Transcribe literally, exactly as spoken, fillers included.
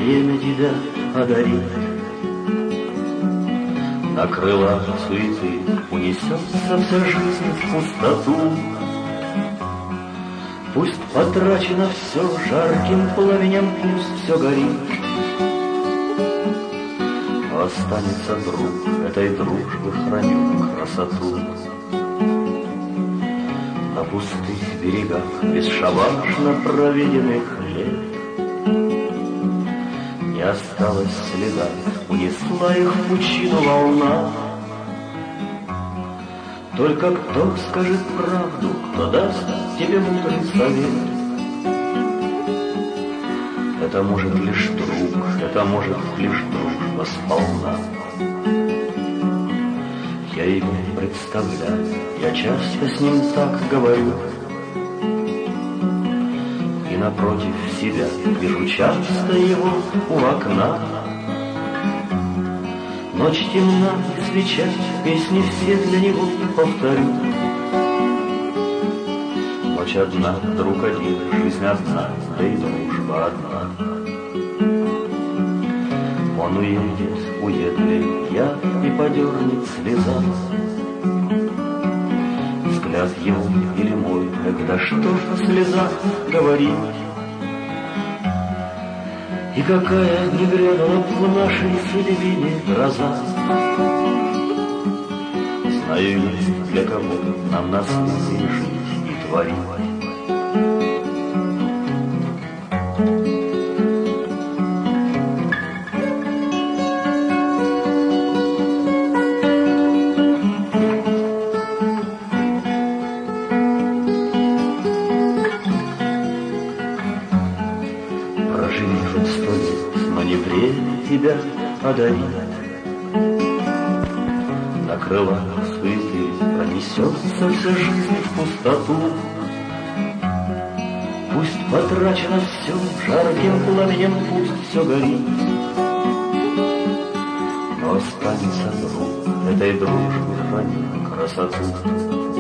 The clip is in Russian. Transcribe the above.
время тебя одарит. На крылах суеты унесется вся жизнь в пустоту. Пусть потрачено все жарким пламенем, пусть все горит. Но останется друг, этой дружбы храню красоту. На пустых берегах бесшабашно проведенных лет не осталось следа, унесла их в пучину волна. Только кто скажет правду, кто даст тебе мудрый совет? Это может лишь друг, это может лишь дружба сполна. Я его представляю, я часто с ним так говорю, и напротив себя вижу часто его у окна. Ночь темна и свеча, песни все для него повторю. Ночь одна, друг один, жизнь одна, да и дружба одна. Он уедет, уеду я, и подернет слеза. Взгляд его или мой, когда что о слезах говорит. И какая не грянула в нашей судьбине гроза. Знаю ли, для кого нам на свете жить и творить. Проживи хоть сто лет, но не время тебя одарит. На крылах суеты пронесется вся жизнь в пустоту. Пусть потрачено все жарким пламенем, пусть все горит. Но останется друг, этой дружбы хранит красоту.